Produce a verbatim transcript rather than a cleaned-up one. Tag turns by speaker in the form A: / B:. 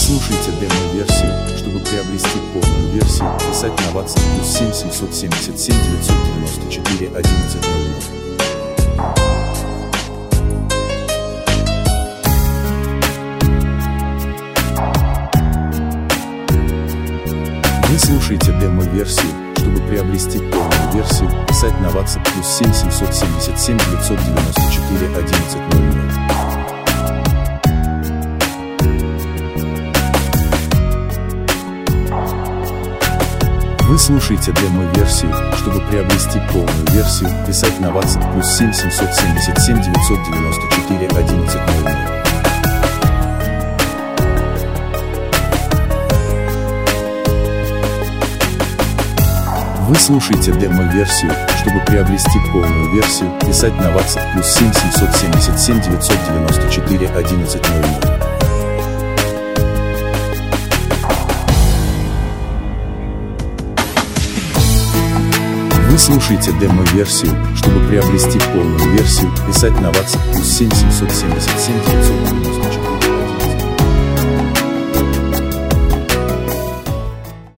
A: слушаете демо-версию. Чтобы приобрести полную версию, писать на WhatsApp плюс семь семьсот семьдесят семь девятьсот девяносто четыре одиннадцать ноль ноль. Вы слушаете демо-версию. Чтобы приобрести полную версию, писать на WhatsApp плюс семь семьсот семьдесят семь девятьсот девяносто четыре одиннадцать ноль ноль. Вы слушаете демо-версию. Чтобы приобрести полную версию, писать на WhatsApp плюс семь семьсот семьдесят семь девятьсот девяносто четыре одиннадцать ноль ноль. Вы слушаете демо-версию. Чтобы приобрести полную версию, писать на WhatsApp плюс семь семьсот семьдесят семь девятьсот девяносто четыре одиннадцать ноль ноль. Вы слушаете демо-версию. Чтобы приобрести полную версию, писать на WhatsApp плюс семь семьсот семьдесят семь девятьсот девяносто четыре.